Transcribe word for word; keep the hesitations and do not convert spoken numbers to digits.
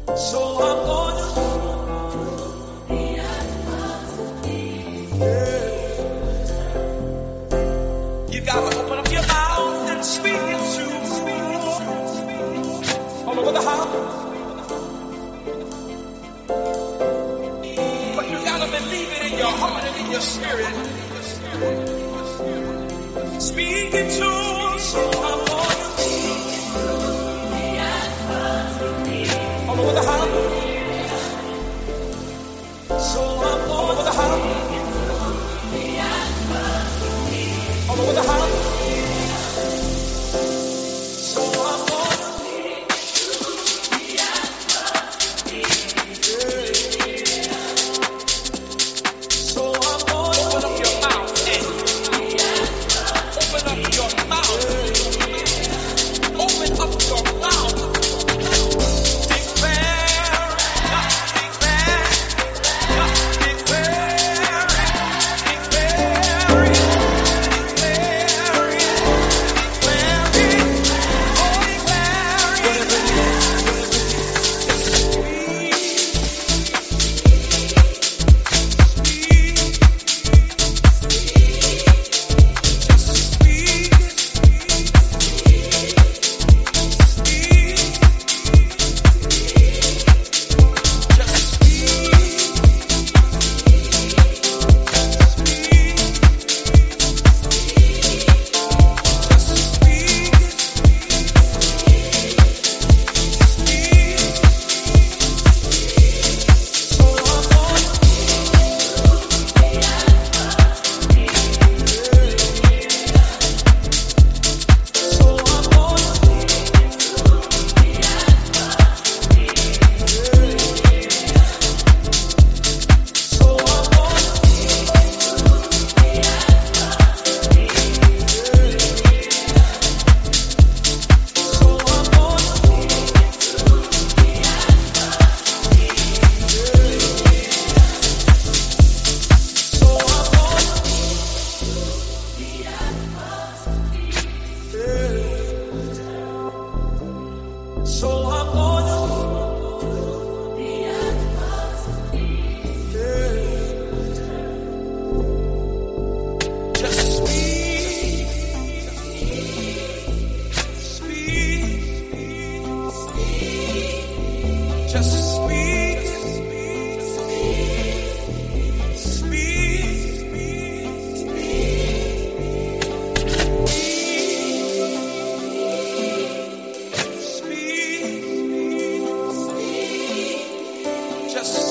So I'm gonna, you gotta open up your mouth and speak it to all over the house. But you gotta believe it in your heart and in your spirit. Speak it to them. So I'm gonna, all over the house. So I'm all over the house. All over the house. So I'm gonna, so I'm gonna open up your mouth and open up your mouth. Open up your mouth. Declare, declare, declare, declare. So I'm gonna, just speak, speak, just speak, speak, speak, just